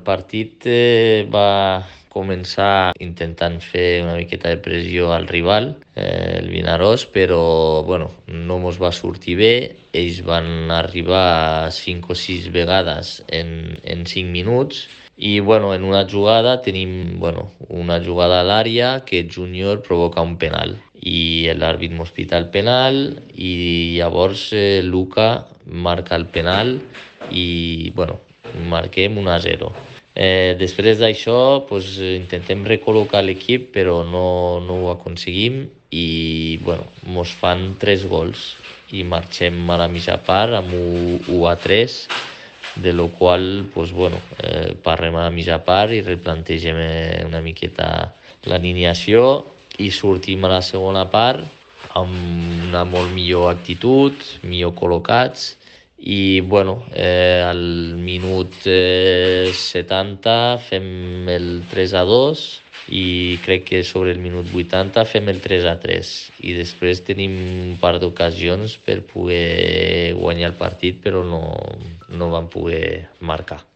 partit va començar intentant fer una miqueta de pressió al rival, el Vinaròs, però no mos va sortir bé. Ells van arribar 5 o 6 vegades en 5 minuts i en una jugada tenim una jugada a l'àrea que Júnior provoca un penal i l'àrbit mos pita el penal i llavors Luca marca el penal i marquem 1-0. Després d'això intentem recol·locar l'equip però no ho aconseguim i mos fan 3 gols i marxem a la mitja part amb 1-3, de lo qual parlem a la mitja part i replantegem una miqueta l'alineació i sortim a la segona part amb una molt millor actitud, millor col·locats i al minut 70 fem el 3-2 i crec que sobre el minut 80 fem el 3-3 i després tenim un par d'ocasions per poder guanyar el partit però no vam poder marcar.